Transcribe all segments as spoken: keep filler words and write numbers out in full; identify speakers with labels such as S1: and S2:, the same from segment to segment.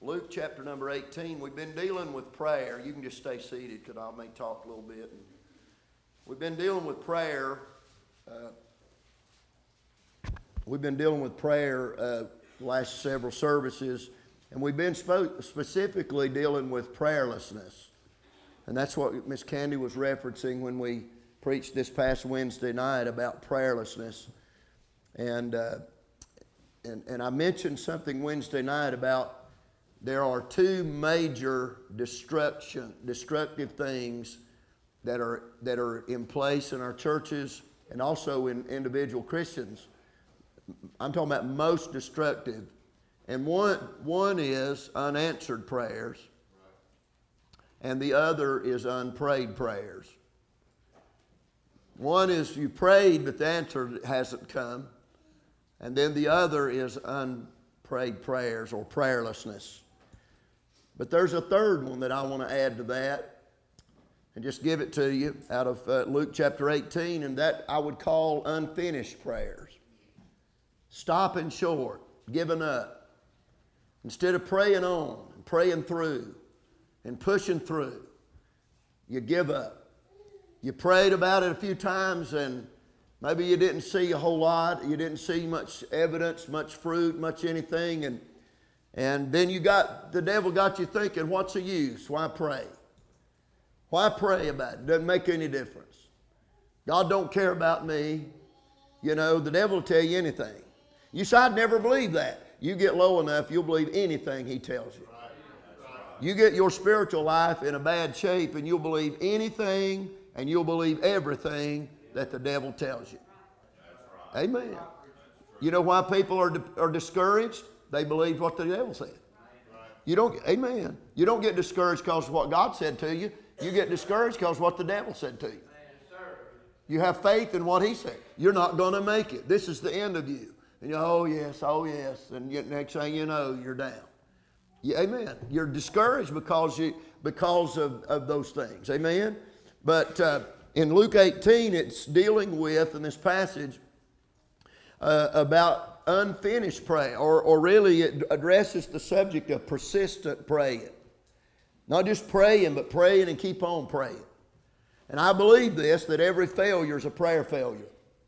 S1: Luke chapter number eighteen. We've been dealing with prayer. You can just stay seated because I may talk a little bit. We've been dealing with prayer. Uh, we've been dealing with prayer uh, the last several services, and we've been spo- specifically dealing with prayerlessness. And that's what Miss Candy was referencing when we preached this past Wednesday night about prayerlessness. And, uh, and, and I mentioned something Wednesday night about there are two major destruction, destructive things that are, that are in place in our churches and also in individual Christians. I'm talking about most destructive. And one, one is unanswered prayers, and the other is unprayed prayers. One is you prayed, but the answer hasn't come. And then the other is unprayed prayers or prayerlessness. But there's a third one that I want to add to that and just give it to you out of uh, Luke chapter eighteen, and that I would call unfinished prayers. Stopping short, giving up. Instead of praying on and praying through and pushing through, you give up. You prayed about it a few times and maybe you didn't see a whole lot. You didn't see much evidence, much fruit, much anything. And, and then you got, the devil got you thinking, what's the use? Why pray? Why pray about it? Doesn't make any difference. God don't care about me. You know, the devil will tell you anything. You say, I'd never believe that. You get low enough, you'll believe anything he tells you. You get your spiritual life in a bad shape and you'll believe anything and you'll believe everything that the devil tells you. Amen. You know why people are, are discouraged? They believe what the devil said. You don't, amen. You don't get discouraged because of what God said to you. You get discouraged because of what the devil said to you. You have faith in what he said. You're not going to make it. This is the end of you. And you oh yes, oh yes. And yet next thing you know, you're down. Yeah, amen. You're discouraged because you because of, of those things. Amen. But uh, in Luke eighteen, it's dealing with, in this passage, uh, about unfinished prayer. Or, or really it addresses the subject of persistent praying. Not just praying, but praying and keep on praying. And I believe this, that every failure is a prayer failure.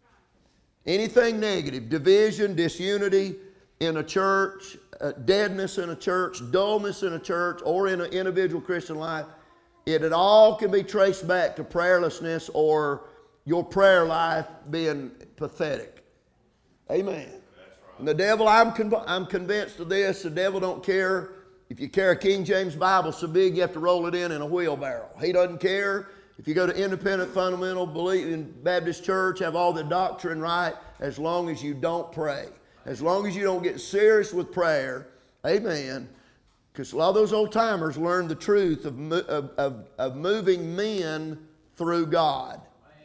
S1: Anything negative, division, disunity in a church, uh, deadness in a church, dullness in a church, or in an individual Christian life, it, it all can be traced back to prayerlessness or your prayer life being pathetic. Amen. That's right. And the devil, I'm, conv- I'm convinced of this, the devil don't care if you carry a King James Bible so big you have to roll it in in a wheelbarrow. He doesn't care. If you go to independent, fundamental, believe in Baptist church, have all the doctrine right, as long as you don't pray. As long as you don't get serious with prayer. Amen. Because a lot of those old timers learned the truth of, of, of, of moving men through God.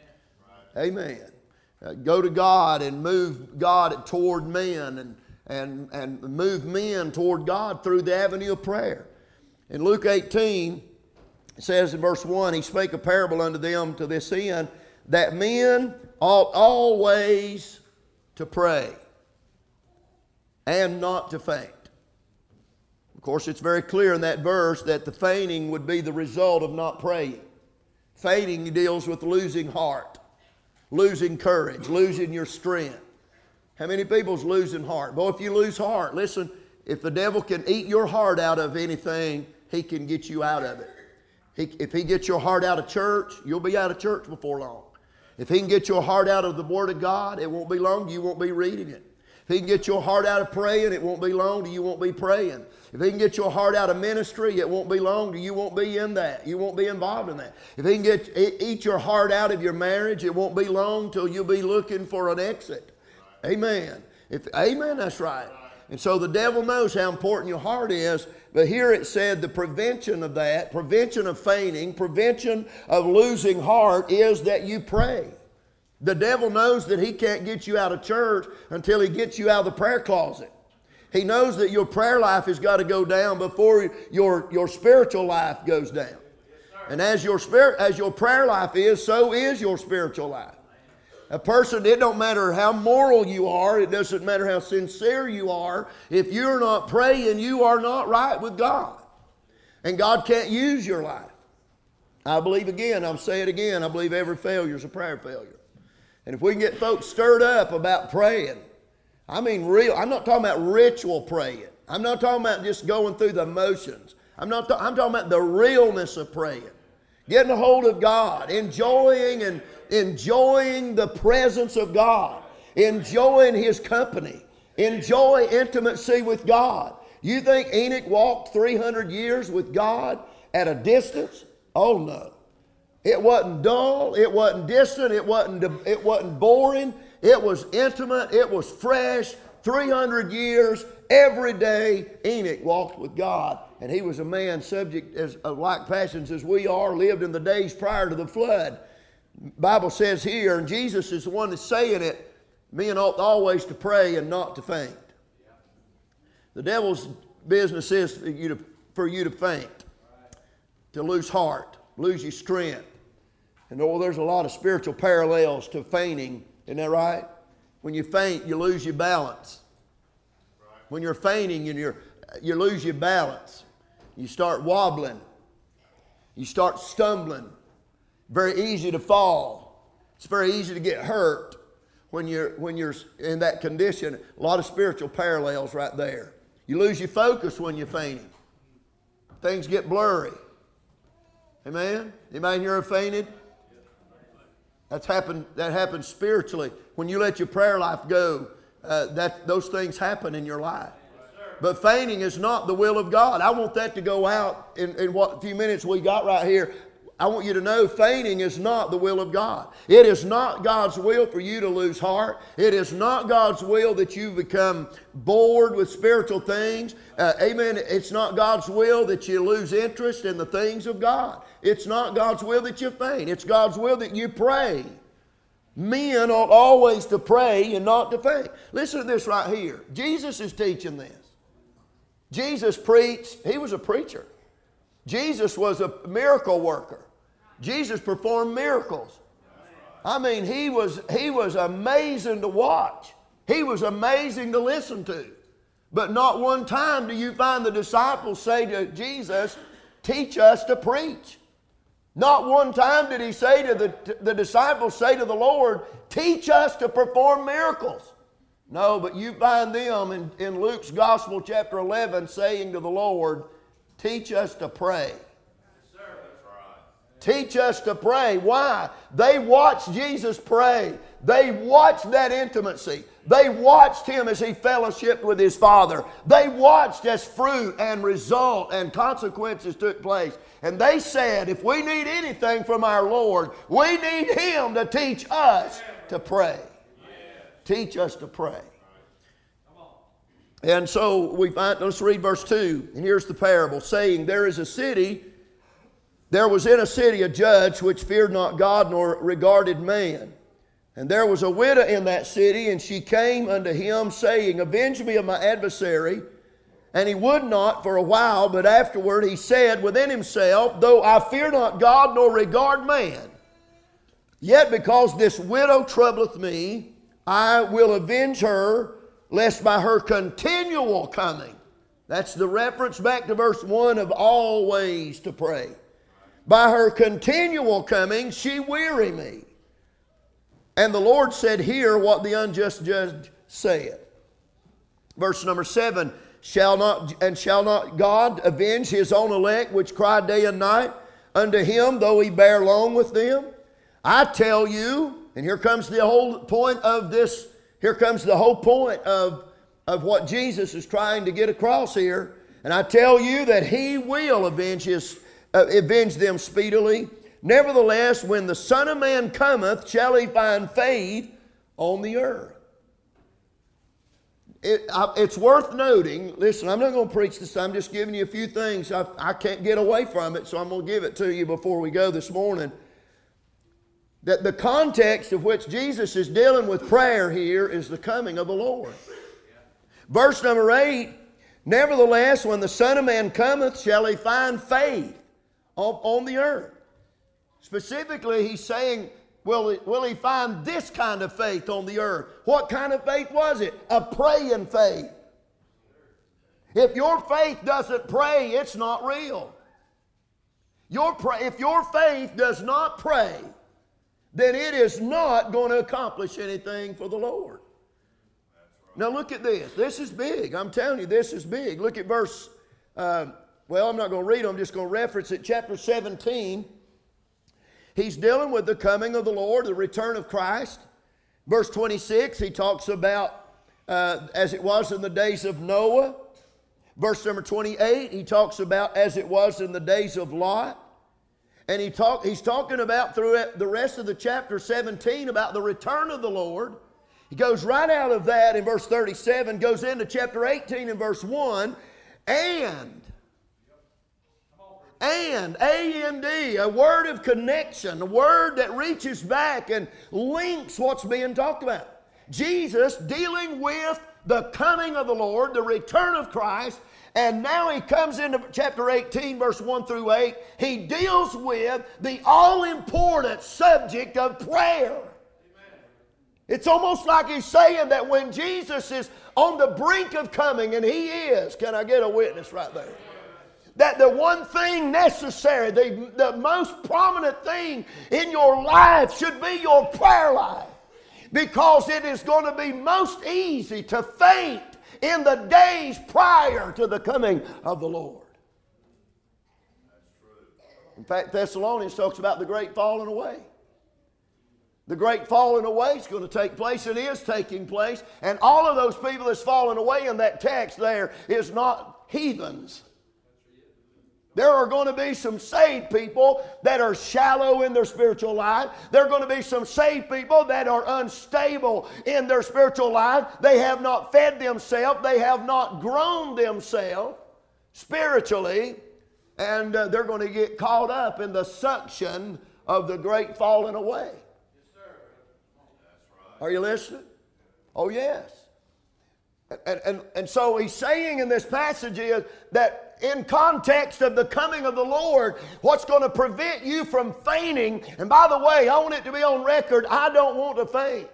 S1: Amen. Uh, go to God and move God toward men and, and, and move men toward God through the avenue of prayer. In Luke eighteen, it says in verse one, he spake a parable unto them to this end, that men ought always to pray and not to faint. Of course, it's very clear in that verse that the fainting would be the result of not praying. Fainting deals with losing heart, losing courage, losing your strength. How many people's losing heart? Boy, if you lose heart, listen, if the devil can eat your heart out of anything, he can get you out of it. He, if he gets your heart out of church, you'll be out of church before long. If he can get your heart out of the Word of God, it won't be long, you won't be reading it. If he can get your heart out of praying, it won't be long, you won't be praying. If he can get your heart out of ministry, it won't be long, you won't be in that. You won't be involved in that. If he can get eat your heart out of your marriage, it won't be long till you'll be looking for an exit. Amen. If, amen, that's right. And so the devil knows how important your heart is. But here it said the prevention of that, prevention of fainting, prevention of losing heart is that you pray. The devil knows that he can't get you out of church until he gets you out of the prayer closet. He knows that your prayer life has got to go down before your, your spiritual life goes down. And as your spirit, as your prayer life is, so is your spiritual life. A person, it don't matter how moral you are, it doesn't matter how sincere you are, if you're not praying, you are not right with God. And God can't use your life. I believe again, I'll say it again, I believe every failure is a prayer failure. And if we can get folks stirred up about praying, I mean real, I'm not talking about ritual praying. I'm not talking about just going through the motions. I'm not. I'm talking about the realness of praying, getting a hold of God, enjoying and enjoying the presence of God, enjoying His company, enjoy intimacy with God. You think Enoch walked three hundred years with God at a distance? Oh no. It wasn't dull, it wasn't distant, it wasn't, it wasn't boring, it was intimate, it was fresh. three hundred years, every day, Enoch walked with God. And he was a man subject as, of like passions as we are, lived in the days prior to the flood. The Bible says here, and Jesus is the one that's saying it, men ought always to pray and not to faint. The devil's business is for you to, for you to faint, to lose heart, lose your strength. And oh, there's a lot of spiritual parallels to fainting. Isn't that right? When you faint, you lose your balance. When you're fainting, and you're, you lose your balance. You start wobbling. You start stumbling. Very easy to fall. It's very easy to get hurt when you're, when you're in that condition. A lot of spiritual parallels right there. You lose your focus when you're fainting. Things get blurry. Amen? Anybody here have fainted? That's happened, that happens spiritually. When you let your prayer life go, uh, that, those things happen in your life. But fainting is not the will of God. I want that to go out in, in what few minutes we got right here. I want you to know fainting is not the will of God. It is not God's will for you to lose heart. It is not God's will that you become bored with spiritual things. Uh, amen. It's not God's will that you lose interest in the things of God. It's not God's will that you faint. It's God's will that you pray. Men ought always to pray and not to faint. Listen to this right here. Jesus is teaching this. Jesus preached. He was a preacher. Jesus was a miracle worker. Jesus performed miracles. I mean, he was, he was amazing to watch. He was amazing to listen to. But not one time do you find the disciples say to Jesus, teach us to preach. Not one time did he say to the, the disciples, say to the Lord, teach us to perform miracles. No, but you find them in, in Luke's Gospel, chapter eleven, saying to the Lord, teach us to pray. Teach us to pray. Why? They watched Jesus pray. They watched that intimacy. They watched Him as He fellowshiped with His Father. They watched as fruit and result and consequences took place. And they said, if we need anything from our Lord, we need Him to teach us to pray. Teach us to pray. And so we find, let's read verse two. And here's the parable, saying, there is a city... There was in a city a judge which feared not God nor regarded man. And there was a widow in that city, and she came unto him, saying, avenge me of my adversary. And he would not for a while, but afterward he said within himself, though I fear not God nor regard man, yet because this widow troubleth me, I will avenge her, lest by her continual coming. That's the reference back to verse one of always to pray. By her continual coming, she weary me. And the Lord said, hear what the unjust judge saith. Verse number seven, shall not, and shall not God avenge His own elect, which cry day and night unto Him, though He bear long with them? I tell you, and here comes the whole point of this, here comes the whole point of, of what Jesus is trying to get across here. And I tell you that He will avenge His Uh, avenge them speedily. Nevertheless, when the Son of Man cometh, shall He find faith on the earth? It, I, it's worth noting, listen, I'm not going to preach this, I'm just giving you a few things. I, I can't get away from it, so I'm going to give it to you before we go this morning. That the context of which Jesus is dealing with prayer here is the coming of the Lord. Verse number eight, nevertheless, when the Son of Man cometh, shall He find faith on the earth. Specifically, He's saying will he, will he find this kind of faith on the earth? What kind of faith was it? A praying faith. If your faith doesn't pray, it's not real. Your pray, if your faith does not pray, then it is not going to accomplish anything for the Lord. Now look at this. This is big. I'm telling you, this is big. Look at verse, uh, well, I'm not going to read it. I'm just going to reference it. Chapter seventeen. He's dealing with the coming of the Lord, the return of Christ. Verse twenty-six, he talks about uh, as it was in the days of Noah. Verse number twenty-eight, he talks about as it was in the days of Lot. And he talk, he's talking about through the rest of the chapter seventeen about the return of the Lord. He goes right out of that in verse thirty-seven, goes into chapter eighteen and verse one, and, and, A N D, a word of connection, a word that reaches back and links what's being talked about. Jesus dealing with the coming of the Lord, the return of Christ, and now he comes into chapter eighteen, verse one through eight. He deals with the all-important subject of prayer. It's almost like he's saying that when Jesus is on the brink of coming, and he is, can I get a witness right there? That the one thing necessary, the, the most prominent thing in your life should be your prayer life. Because it is going to be most easy to faint in the days prior to the coming of the Lord. In fact, Thessalonians talks about the great falling away. The great falling away is going to take place. It is taking place. And all of those people that's fallen away in that text there is not heathens. There are going to be some saved people that are shallow in their spiritual life. There are going to be some saved people that are unstable in their spiritual life. They have not fed themselves. They have not grown themselves spiritually. And uh, they're going to get caught up in the suction of the great falling away. Are you listening? Oh, yes. And, and, and so he's saying in this passage is that in context of the coming of the Lord, what's going to prevent you from fainting, and by the way, I want it to be on record, I don't want to faint.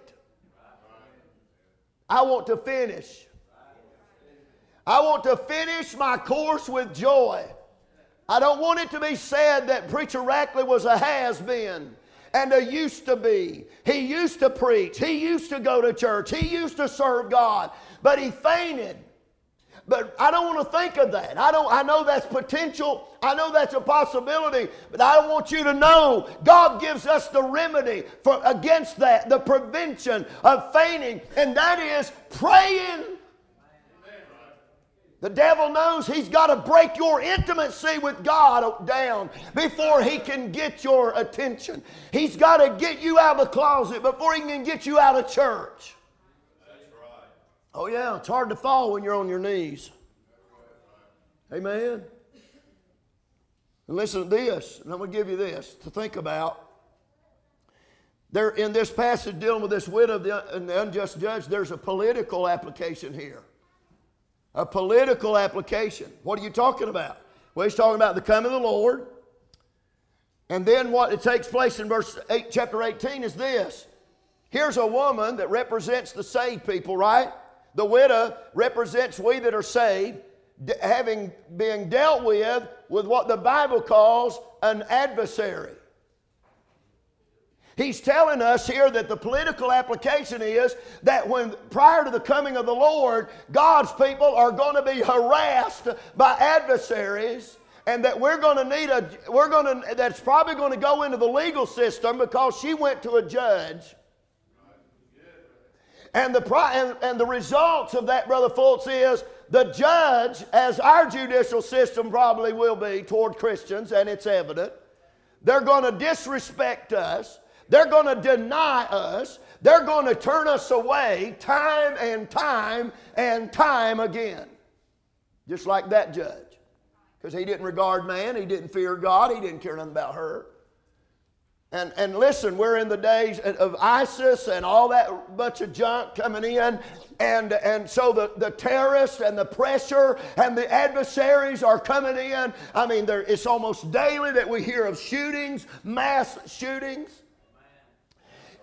S1: I want to finish. I want to finish my course with joy. I don't want it to be said that Preacher Rackley was a has-been. And a used to be. He used to preach. He used to go to church. He used to serve God. But he fainted. But I don't want to think of that. I don't. I know that's potential. I know that's a possibility. But I want you to know God gives us the remedy for against that, the prevention of fainting, and that is praying. The devil knows he's got to break your intimacy with God down before he can get your attention. He's got to get you out of the closet before he can get you out of church. That's right. Oh yeah, it's hard to fall when you're on your knees. Amen. And listen to this, and I'm going to give you this to think about. There, in this passage dealing with this widow and the unjust judge, there's a political application here. A political application. What are you talking about? Well, he's talking about the coming of the Lord. And then what it takes place in verse eight, chapter eighteen is this. Here's a woman that represents the saved people, right? The widow represents we that are saved, having been dealt with with what the Bible calls an adversary. He's telling us here that the political application is that when prior to the coming of the Lord, God's people are going to be harassed by adversaries, and that we're going to need a we're going to that's probably going to go into the legal system because she went to a judge. And the and, and the results of that, Brother Fultz, is the judge, as our judicial system probably will be toward Christians, and it's evident, they're going to disrespect us. They're going to deny us. They're going to turn us away time and time and time again. Just like that judge. Because he didn't regard man. He didn't fear God. He didn't care nothing about her. And, and listen, we're in the days of ISIS and all that bunch of junk coming in. And, and so the, the terrorists and the pressure and the adversaries are coming in. I mean, there, it's almost daily that we hear of shootings, mass shootings.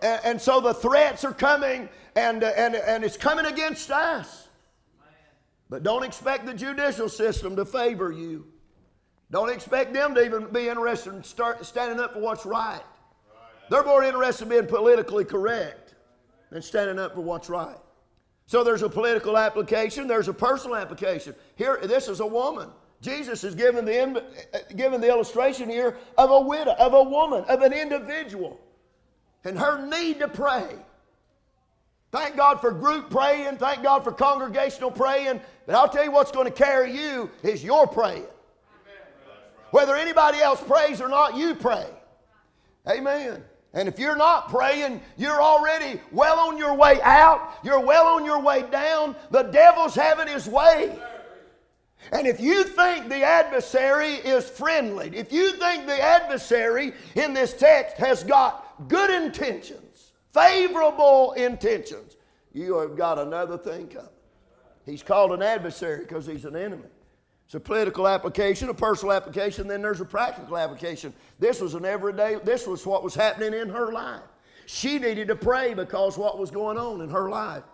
S1: And, and so the threats are coming, and, uh, and, and it's coming against us. But don't expect the judicial system to favor you. Don't expect them to even be interested in start standing up for what's right. They're more interested in being politically correct than standing up for what's right. So there's a political application, there's a personal application. Here, this is a woman. Jesus is giving the, giving the illustration here of a widow, of a woman, of an individual, and her need to pray. Thank God for group praying, thank God for congregational praying, but I'll tell you what's going to carry you is your praying. Whether anybody else prays or not, you pray. Amen. And if you're not praying, you're already well on your way out. You're well on your way down. The devil's having his way. And if you think the adversary is friendly, if you think the adversary in this text has got good intentions, favorable intentions, you have got another thing coming. He's called an adversary because he's an enemy. It's a political application, a personal application, then there's a practical application. This was an everyday, this was what was happening in her life. She needed to pray because what was going on in her life.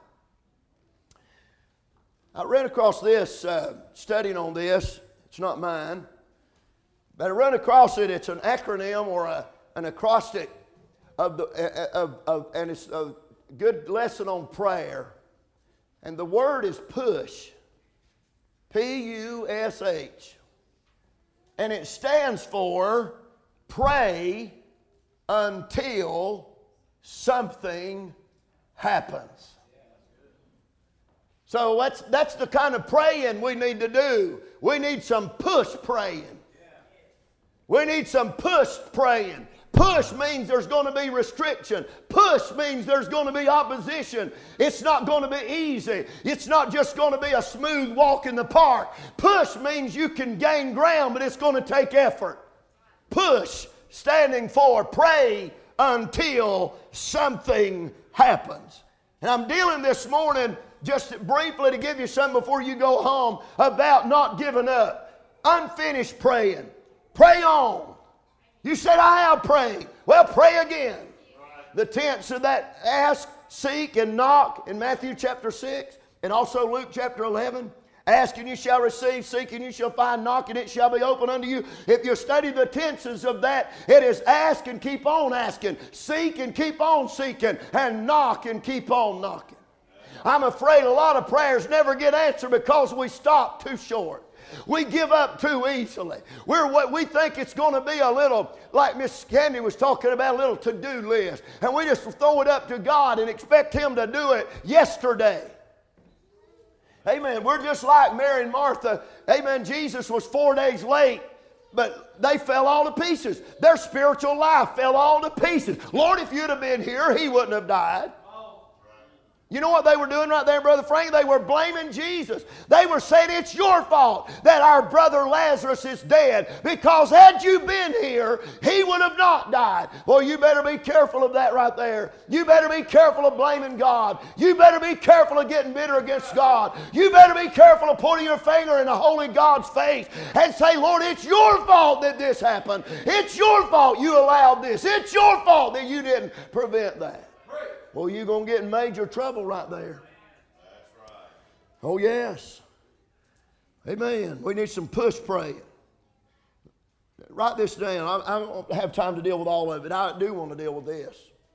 S1: I ran across this, uh, studying on this. It's not mine. But I ran across it. It's an acronym or a, an acrostic of the, uh, of, of, and it's a good lesson on prayer. And the word is push. P U S H. And it stands for pray until something happens. So that's, that's the kind of praying we need to do. We need some push praying. We need some push praying. Push means there's going to be restriction. Push means there's going to be opposition. It's not going to be easy. It's not just going to be a smooth walk in the park. Push means you can gain ground, but it's going to take effort. Push, standing for pray until something happens. And I'm dealing this morning, just briefly to give you something before you go home, about not giving up. Unfinished praying. Pray on. You said, I have prayed. Well, pray again. The tense of that, ask, seek, and knock in Matthew chapter six, and also Luke chapter eleven. Ask and you shall receive, seek and you shall find, knock and it shall be open unto you. If you study the tenses of that, it is ask and keep on asking, seek and keep on seeking, and knock and keep on knocking. I'm afraid a lot of prayers never get answered because we stop too short. We give up too easily. We're what we think it's going to be a little, like Miss Candy was talking about, a little to-do list. And we just throw it up to God and expect Him to do it yesterday. Amen. We're just like Mary and Martha. Amen. Jesus was four days late, but they fell all to pieces. Their spiritual life fell all to pieces. Lord, if you'd have been here, he wouldn't have died. You know what they were doing right there, Brother Frank? They were blaming Jesus. They were saying, it's your fault that our brother Lazarus is dead, because had you been here, he would have not died. Well, you better be careful of that right there. You better be careful of blaming God. You better be careful of getting bitter against God. You better be careful of putting your finger in a holy God's face and say, Lord, it's your fault that this happened. It's your fault you allowed this. It's your fault that you didn't prevent that. Well, you're going to get in major trouble right there. That's right. Oh, yes. Amen. We need some push praying. Write this down. I, I don't have time to deal with all of it. I do want to deal with this.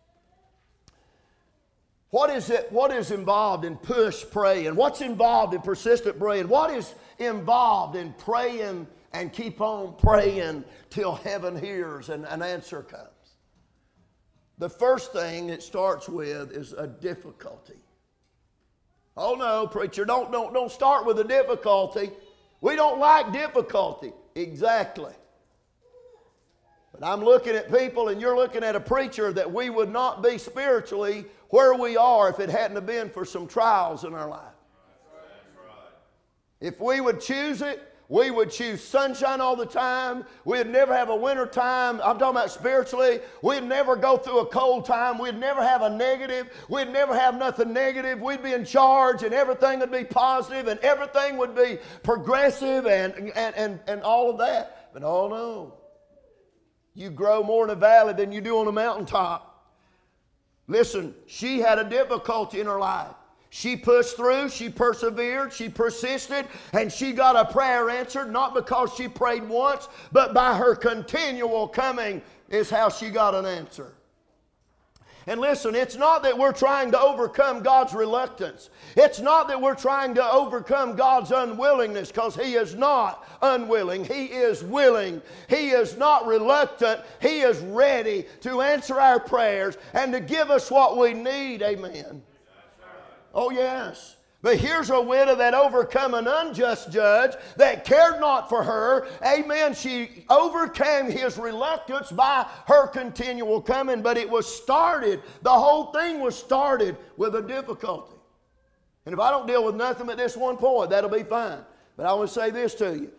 S1: What is it? What is involved in push praying? What's involved in persistent praying? What is involved in praying and keep on praying till heaven hears and an answer comes? The first thing it starts with is a difficulty. Oh no, preacher, don't, don't, don't start with a difficulty. We don't like difficulty. Exactly. But I'm looking at people, and you're looking at a preacher, that we would not be spiritually where we are if it hadn't have been for some trials in our life. That's right. If we would choose it, we would choose sunshine all the time. We'd never have a winter time. I'm talking about spiritually. We'd never go through a cold time. We'd never have a negative. We'd never have nothing negative. We'd be in charge, and everything would be positive, and everything would be progressive, and, and, and, and all of that. But oh no. You grow more in a valley than you do on a mountaintop. Listen, she had a difficulty in her life. She pushed through, she persevered, she persisted, and she got a prayer answered, not because she prayed once, but by her continual coming is how she got an answer. And listen, it's not that we're trying to overcome God's reluctance. It's not that we're trying to overcome God's unwillingness, because He is not unwilling. He is willing. He is not reluctant. He is ready to answer our prayers and to give us what we need. Amen. Oh, yes. But here's a widow that overcome an unjust judge that cared not for her. Amen. She overcame his reluctance by her continual coming. But it was started, the whole thing was started with a difficulty. And if I don't deal with nothing but this one point, that'll be fine. But I want to say this to you.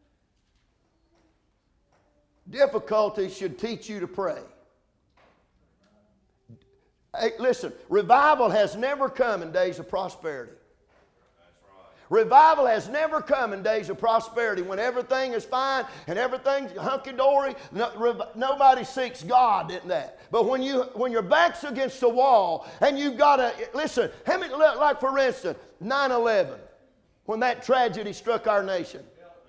S1: Difficulty should teach you to pray. Hey, listen, revival has never come in days of prosperity. Revival has never come in days of prosperity when everything is fine and everything's hunky-dory. No, nobody seeks God in that. But when, you, when your back's against the wall and you've got to, listen, how many, like for instance, nine eleven, when that tragedy struck our nation.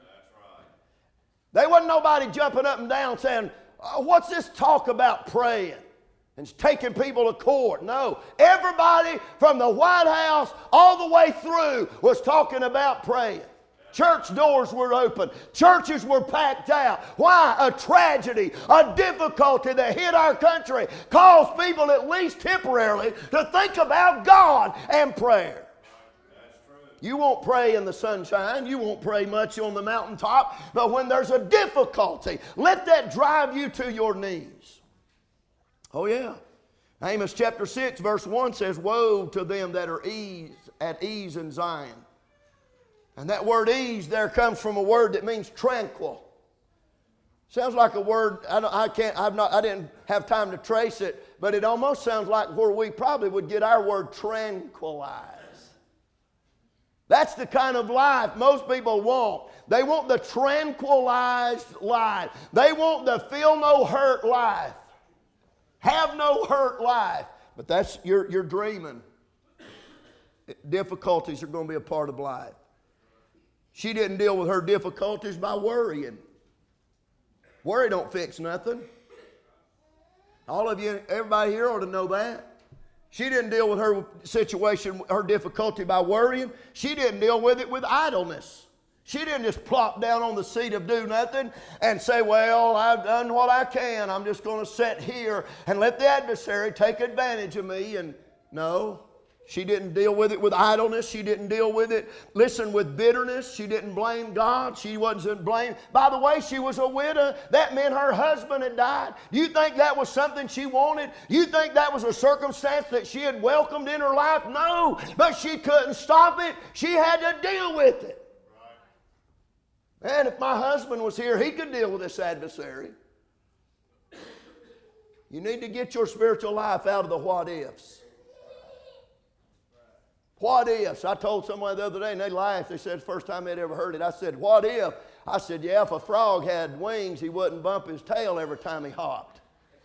S1: There wasn't nobody jumping up and down saying, oh, what's this talk about praying and taking people to court? No. Everybody from the White House all the way through was talking about praying. Church doors were open. Churches were packed out. Why? A tragedy, a difficulty that hit our country caused people, at least temporarily, to think about God and prayer. You won't pray in the sunshine. You won't pray much on the mountaintop. But when there's a difficulty, let that drive you to your knees. Oh, yeah. Amos chapter six, verse one says, woe to them that are ease, at ease in Zion. And that word ease there comes from a word that means tranquil. Sounds like a word, I, don't, I, can't, I've not, I didn't have time to trace it, but it almost sounds like where we probably would get our word tranquilize. That's the kind of life most people want. They want the tranquilized life. They want the feel no hurt life. Have no hurt life. But that's, you're, you're dreaming. Difficulties are going to be a part of life. She didn't deal with her difficulties by worrying. Worry don't fix nothing. All of you, everybody here ought to know that. She didn't deal with her situation, her difficulty by worrying. She didn't deal with it with idleness. She didn't just plop down on the seat of do nothing and say, well, I've done what I can. I'm just going to sit here and let the adversary take advantage of me. And no, she didn't deal with it with idleness. She didn't deal with it, listen, with bitterness. She didn't blame God. She wasn't blamed. By the way, she was a widow. That meant her husband had died. You think that was something she wanted? You think that was a circumstance that she had welcomed in her life? No, but she couldn't stop it. She had to deal with it. And if my husband was here, he could deal with this adversary. You need to get your spiritual life out of the what ifs. What ifs? I told someone the other day and they laughed. They said it's the first time they'd ever heard it. I said, what if? I said, yeah, if a frog had wings, he wouldn't bump his tail every time he hopped.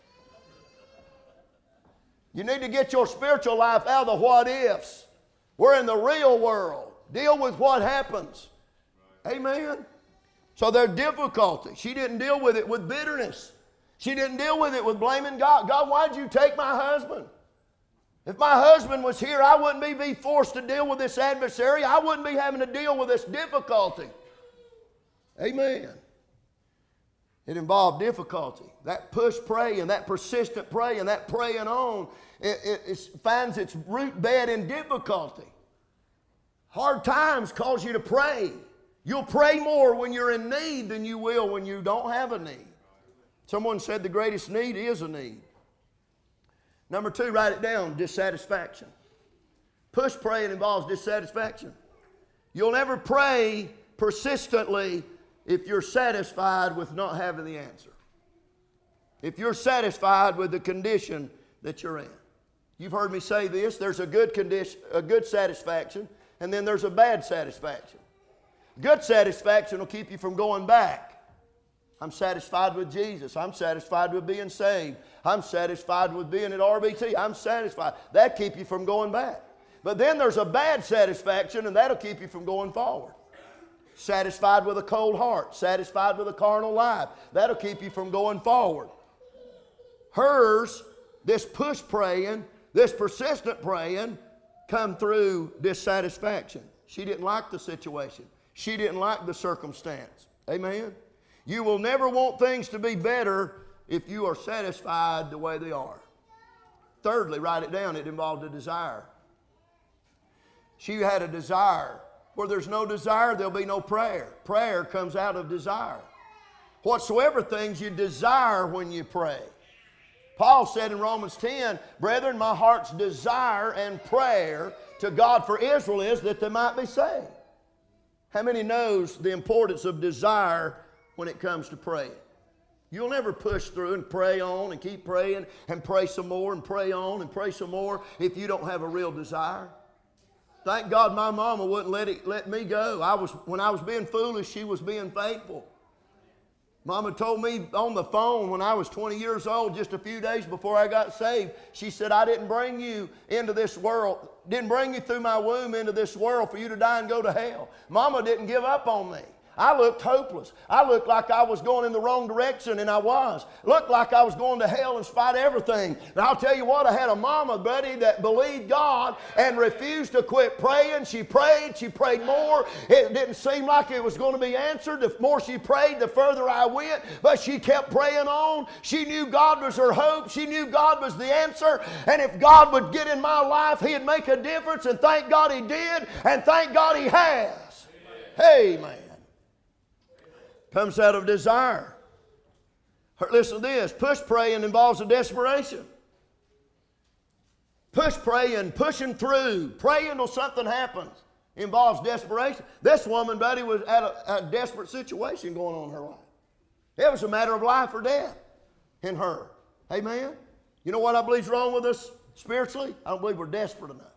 S1: You need to get your spiritual life out of the what ifs. We're in the real world. Deal with what happens. Amen. So there's difficulty. She didn't deal with it with bitterness. She didn't deal with it with blaming God. God, why'd you take my husband? If my husband was here, I wouldn't be, be forced to deal with this adversary. I wouldn't be having to deal with this difficulty. Amen. It involved difficulty. That push pray and that persistent pray and that praying on, it, it, it finds its root bed in difficulty. Hard times cause you to pray. You'll pray more when you're in need than you will when you don't have a need. Someone said the greatest need is a need. Number two, write it down, dissatisfaction. Push praying involves dissatisfaction. You'll never pray persistently if you're satisfied with not having the answer. If you're satisfied with the condition that you're in. You've heard me say this, there's a good condition, a good satisfaction, and then there's a bad satisfaction. Good satisfaction will keep you from going back. I'm satisfied with Jesus. I'm satisfied with being saved. I'm satisfied with being at R B T. I'm satisfied. That keep you from going back. But then there's a bad satisfaction, and that'll keep you from going forward. Satisfied with a cold heart. Satisfied with a carnal life. That'll keep you from going forward. Hers, this push praying, this persistent praying, come through dissatisfaction. She didn't like the situation. She didn't like the circumstance. Amen? You will never want things to be better if you are satisfied the way they are. Thirdly, write it down, it involved a desire. She had a desire. Where there's no desire, there'll be no prayer. Prayer comes out of desire. Whatsoever things you desire when you pray. Paul said in Romans ten, brethren, my heart's desire and prayer to God for Israel is that they might be saved. How many knows the importance of desire when it comes to praying? You'll never push through and pray on and keep praying and pray some more and pray on and pray some more if you don't have a real desire. Thank God my mama wouldn't let, it, let me go. I was, when I was being foolish, she was being faithful. Mama told me on the phone when I was twenty years old, just a few days before I got saved, she said, I didn't bring you into this world, didn't bring you through my womb into this world for you to die and go to hell. Mama didn't give up on me. I looked hopeless. I looked like I was going in the wrong direction, and I was. Looked like I was going to hell in spite of everything. And I'll tell you what, I had a mama, buddy, that believed God and refused to quit praying. She prayed. She prayed more. It didn't seem like it was going to be answered. The more she prayed, the further I went. But she kept praying on. She knew God was her hope. She knew God was the answer. And if God would get in my life, He'd make a difference. And thank God He did. And thank God He has. Amen. Amen. Comes out of desire. Listen to this. Push praying involves a desperation. Push praying, pushing through, praying till something happens, involves desperation. This woman, buddy, was at a, a desperate situation going on in her life. It was a matter of life or death in her. Amen? You know what I believe is wrong with us spiritually? I don't believe we're desperate enough.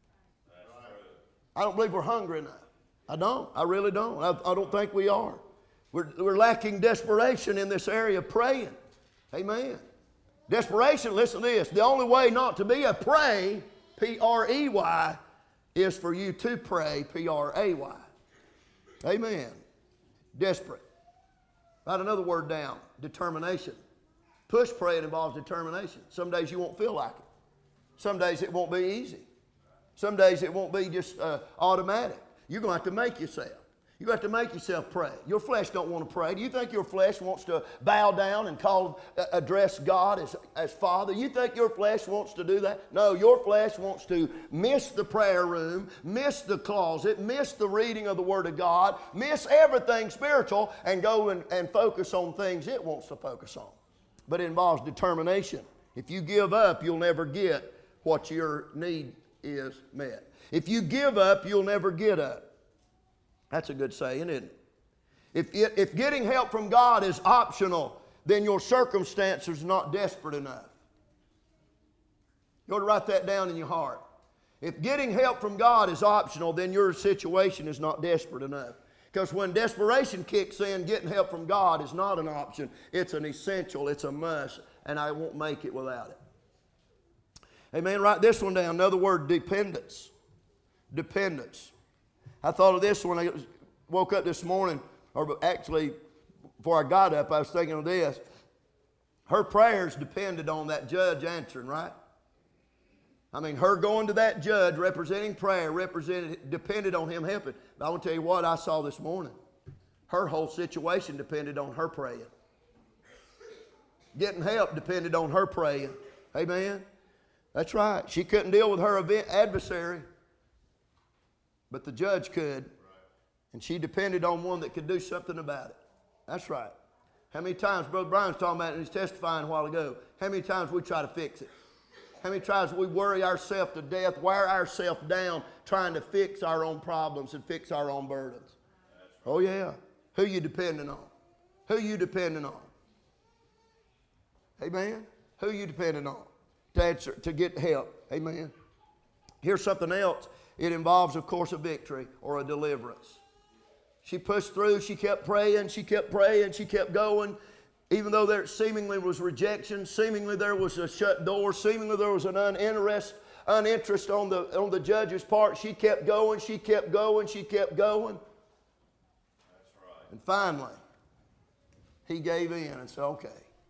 S1: I don't believe we're hungry enough. I don't. I really don't. I, I don't think we are. We're, we're lacking desperation in this area of praying. Amen. Desperation, listen to this. The only way not to be a pray, P R E Y, is for you to pray, P R A Y. Amen. Desperate. Write another word down. Determination. Push praying involves determination. Some days you won't feel like it. Some days it won't be easy. Some days it won't be just uh, automatic. You're going to have to make yourself. You have to make yourself pray. Your flesh don't want to pray. Do you think your flesh wants to bow down and call, uh, address God as, as Father? You think your flesh wants to do that? No, your flesh wants to miss the prayer room, miss the closet, miss the reading of the Word of God, miss everything spiritual, and go and, and focus on things it wants to focus on. But it involves determination. If you give up, you'll never get what your need is met. If you give up, you'll never get up. That's a good saying, isn't it? If, if getting help from God is optional, then your circumstances are not desperate enough. You ought to write that down in your heart. If getting help from God is optional, then your situation is not desperate enough. Because when desperation kicks in, getting help from God is not an option. It's an essential. It's a must. And I won't make it without it. Amen. Write this one down. Another word, dependence. Dependence. I thought of this when I woke up this morning, or actually before I got up, I was thinking of this. Her prayers depended on that judge answering, right? I mean, her going to that judge representing prayer represented, depended on him helping. But I want to tell you what I saw this morning. Her whole situation depended on her praying. Getting help depended on her praying. Amen? That's right. She couldn't deal with her adversary. But the judge could, and she depended on one that could do something about it. That's right. How many times, Brother Brian's talking about it, and he's testifying a while ago, how many times we try to fix it? How many times we worry ourselves to death, wear ourselves down, trying to fix our own problems and fix our own burdens? Right. Oh, yeah. Who you depending on? Who you depending on? Amen? Who you depending on to answer, to get help? Amen? Here's something else. It involves, of course, a victory or a deliverance. She pushed through. She kept praying. She kept praying. She kept going. Even though there seemingly was rejection, seemingly there was a shut door, seemingly there was an uninterest, uninterest on the, on the judge's part, she kept going, she kept going, she kept going.
S2: That's right.
S1: And finally, he gave in and said, okay.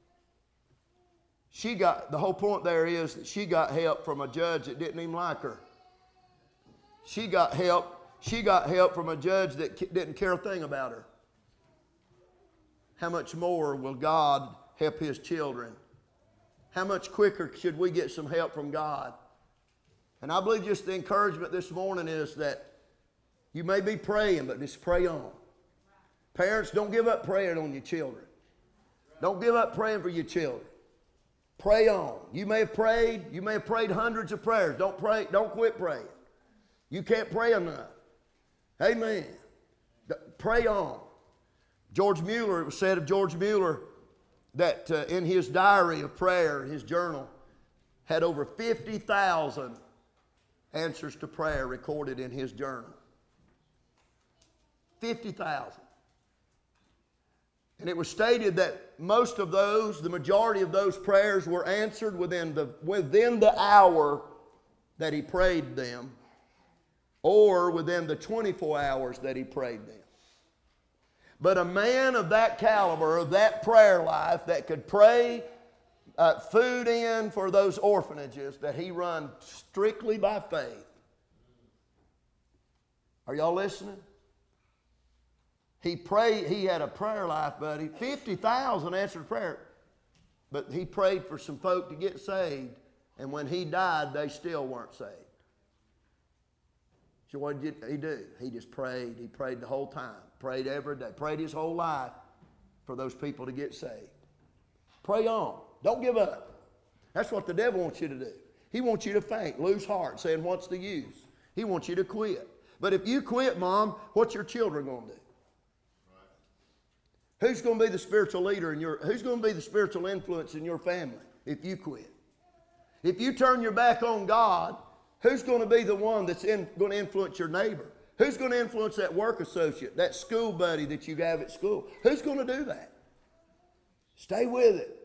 S1: She got, the whole point there is that she got help from a judge that didn't even like her. She got help. She got help from a judge that didn't care a thing about her. How much more will God help His children? How much quicker should we get some help from God? And I believe just the encouragement this morning is that you may be praying, but just pray on. Parents, don't give up praying on your children. Don't give up praying for your children. Pray on. You may have prayed. You may have prayed hundreds of prayers. Don't pray. Don't quit praying. You can't pray enough. Amen. Pray on. George Mueller, it was said of George Mueller that uh, in his diary of prayer, his journal, had over fifty thousand answers to prayer recorded in his journal. fifty thousand. And it was stated that most of those, the majority of those prayers were answered within the, within the hour that he prayed them, or within the twenty-four hours that he prayed them. But a man of that caliber, of that prayer life, that could pray uh, food in for those orphanages that he run strictly by faith. Are y'all listening? He prayed, he had a prayer life, buddy. fifty thousand answered prayer. But he prayed for some folk to get saved. And when he died, they still weren't saved. So what did he do? He just prayed. He prayed the whole time. Prayed every day. Prayed his whole life for those people to get saved. Pray on. Don't give up. That's what the devil wants you to do. He wants you to faint, lose heart, saying, what's the use? He wants you to quit. But if you quit, Mom, what's your children going to do? Right. Who's going to be the spiritual leader in your, who's going to be the spiritual influence in your family if you quit? If you turn your back on God, who's going to be the one that's in, going to influence your neighbor? Who's going to influence that work associate, that school buddy that you have at school? Who's going to do that? Stay with it.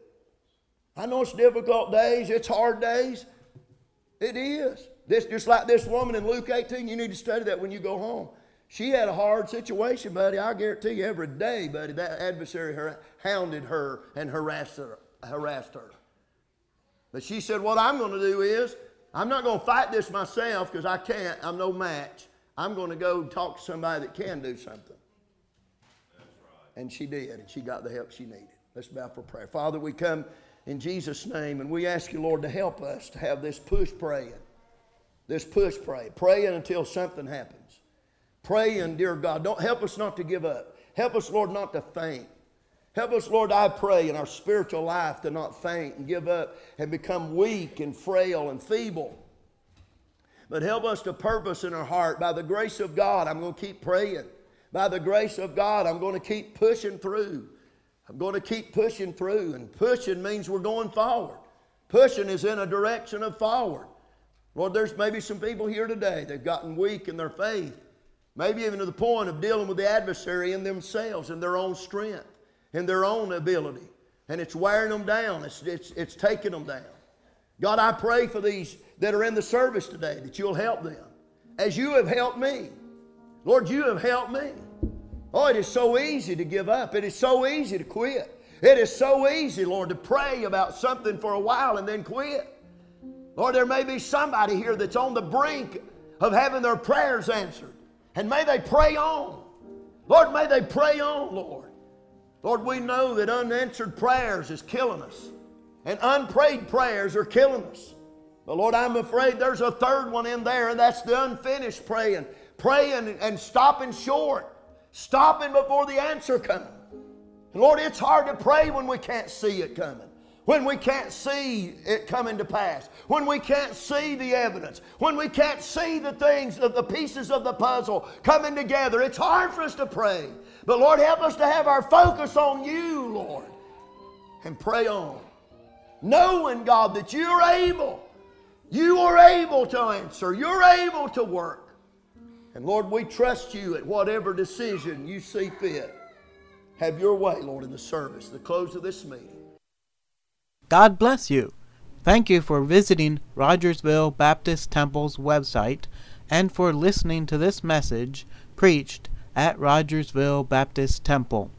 S1: I know it's difficult days. It's hard days. It is. This, just like this woman in Luke eighteen, you need to study that when you go home. She had a hard situation, buddy. I guarantee you every day, buddy, that adversary her, hounded her and harassed her, harassed her. But she said, what I'm going to do is, I'm not going to fight this myself because I can't. I'm no match. I'm going to go talk to somebody that can do something. That's right. And she did, and she got the help she needed. Let's bow for prayer. Father, we come in Jesus' name, and we ask you, Lord, to help us to have this push praying. This push praying. Praying until something happens. Praying, dear God. Don't help us not to give up. Help us, Lord, not to faint. Help us, Lord, I pray, in our spiritual life to not faint and give up and become weak and frail and feeble. But help us to purpose in our heart. By the grace of God, I'm going to keep praying. By the grace of God, I'm going to keep pushing through. I'm going to keep pushing through. And pushing means we're going forward. Pushing is in a direction of forward. Lord, there's maybe some people here today, they've gotten weak in their faith. Maybe even to the point of dealing with the adversary in themselves, in their own strength, in their own ability. And it's wearing them down. It's, it's, it's taking them down. God, I pray for these that are in the service today that you'll help them. As you have helped me. Lord, you have helped me. Oh, it is so easy to give up. It is so easy to quit. It is so easy, Lord, to pray about something for a while and then quit. Lord, there may be somebody here that's on the brink of having their prayers answered. And may they pray on. Lord, may they pray on, Lord. Lord, we know that unanswered prayers is killing us. And unprayed prayers are killing us. But Lord, I'm afraid there's a third one in there, and that's the unfinished praying. Praying and stopping short. Stopping before the answer comes. And Lord, it's hard to pray when we can't see it coming. When we can't see it coming to pass. When we can't see the evidence. When we can't see the things, the pieces of the puzzle coming together. It's hard for us to pray. But Lord, help us to have our focus on you, Lord. And pray on. Knowing, God, that you're able. You are able to answer. You're able to work. And Lord, we trust you at whatever decision you see fit. Have your way, Lord, in the service, the close of this meeting.
S3: God bless you. Thank you for visiting Rogersville Baptist Temple's website and for listening to this message preached at Rogersville Baptist Temple.